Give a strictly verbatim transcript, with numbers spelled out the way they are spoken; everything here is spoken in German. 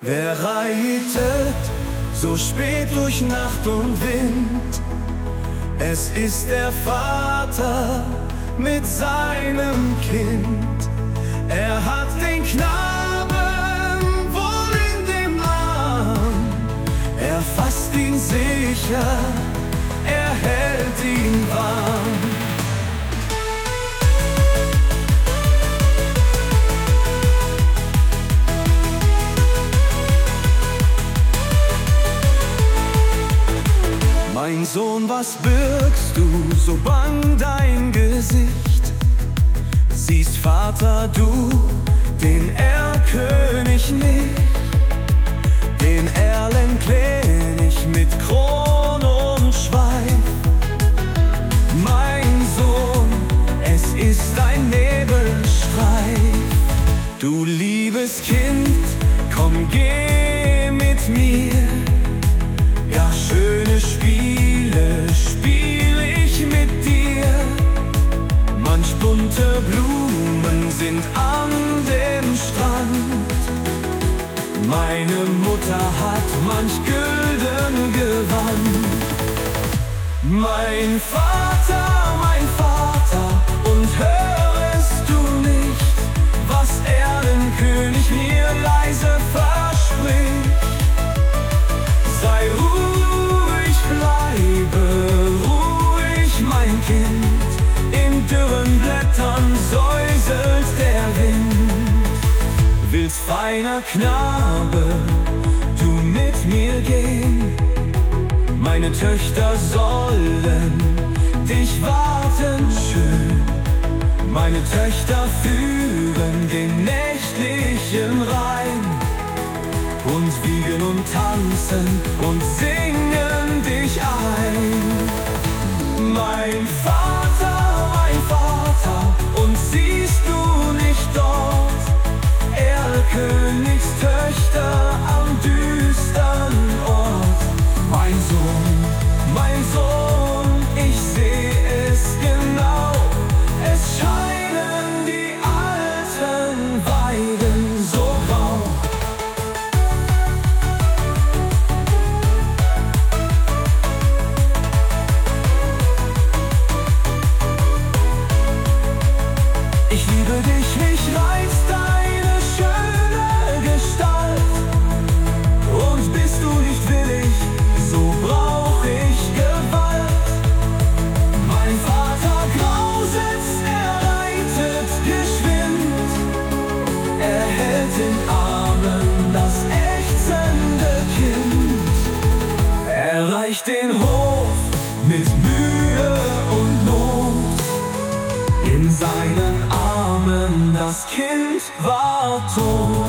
Wer reitet so spät durch Nacht und Wind? Es ist der Vater mit seinem Kind. Er hat den Knaben wohl in dem Arm. Er fasst ihn sicher, er hält ihn warm. Mein Sohn, was bürgst du so bang dein Gesicht? Siehst Vater du den Erlkönig nicht, den Erlenkönig mit Kron und Schweif? Mein Sohn, es ist ein Nebelstreif. Du liebes Kind, komm, geh mit mir. Ja, schöne Spiele spiel ich mit dir. Manch bunte Blumen sind an dem Strand. Meine Mutter hat manch gülden Gewand. Mein Vater, mein Vater, und hörest du nicht, was Erlenkönig mir leise verspricht? Sei ruhig, bleibe ruhig, mein Kind. In dürren Blättern säuselt der Wind. Willst, feiner Knabe, du mit mir gehen? Meine Töchter sollen dich warten schön. Meine Töchter führen den nächtlichen Reim und wiegen und tanzen und singen dich ein. Mein Vater, mein Vater, und siehst du nicht dort Erlkönigs Töchter am düstern Ort? Mein Sohn, mein Sohn, ich seh es genau. Es scheinen die alten Weiden so grau. Ich liebe dich, mich reizt deine schöne Gestalt. Und bist du nicht willig, so brauch ich Gewalt. Mein Vater grau sitzt, er reitet geschwind. Er hält in Armen das ächzende Kind. Er reicht den Hof mit Mühe und Not. In seinen Armen das Kind war tot.